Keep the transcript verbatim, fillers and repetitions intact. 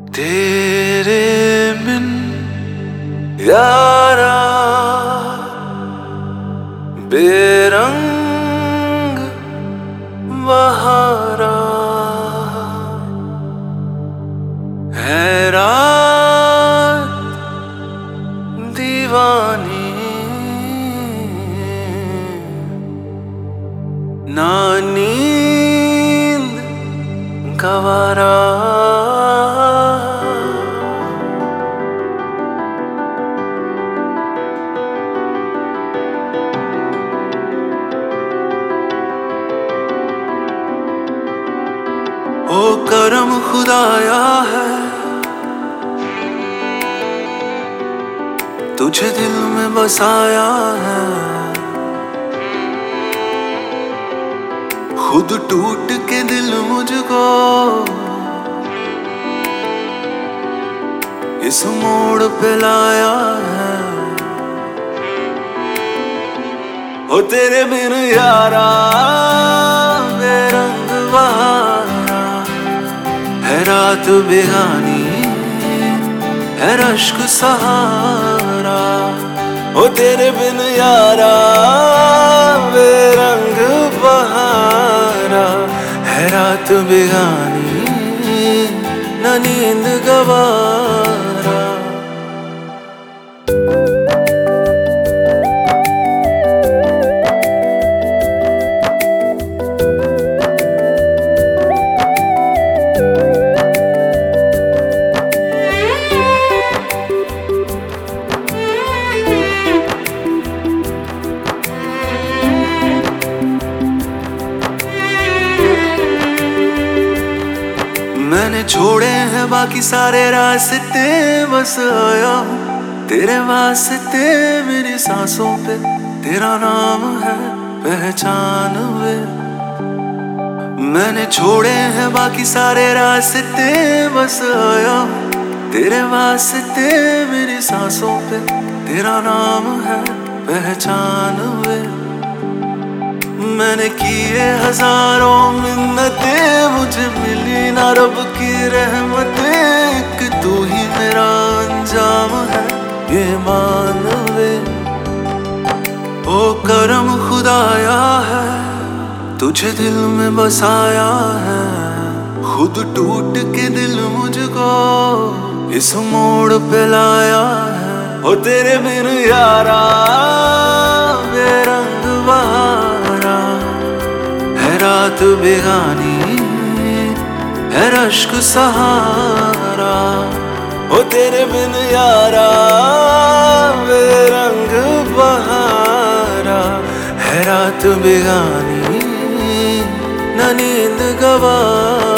तेरे बिन यारा बेरंग बहारा है रात दीवानी ना नींद गवारा। ओ करम खुदाया है तुझे दिल में बसाया है, खुद टूट के दिल मुझको इस मोड़ पे लाया है। ओ तेरे बिन यारा बेरंग बहारा है रात बेगानी है रश्क सहारा। ओ तेरे बिन यारा बेरंग बहारा है रात बेगानी न नींद गवारा। मैंने छोड़े हैं बाकी सारे रास्ते, बस आया हूँ तेरे वास्ते। मेरी सांसों पे तेरा नाम है पहचान वे। मैंने छोड़े हैं बाकी सारे रास्ते, बस आया हूँ तेरे वास्ते। मेरी सांसों पे तेरा नाम है पहचान वे। मैंने किए हजारों मिन्नतें मुझे मिली ना रब की रहमतें। एक तू ही मेरा अंजाम है ये मान वे। ओ करम खुदाया है तुझे दिल में बसाया है, खुद टूट के दिल मुझको इस मोड़ पे लाया है। ओ तेरे बिन यारा बेरंग बहारा है रात बेगानी है रश्क सहारा। ओ तेरे बिन यारा बेरंग बहारा है रात बेगानी न नींद गवारा।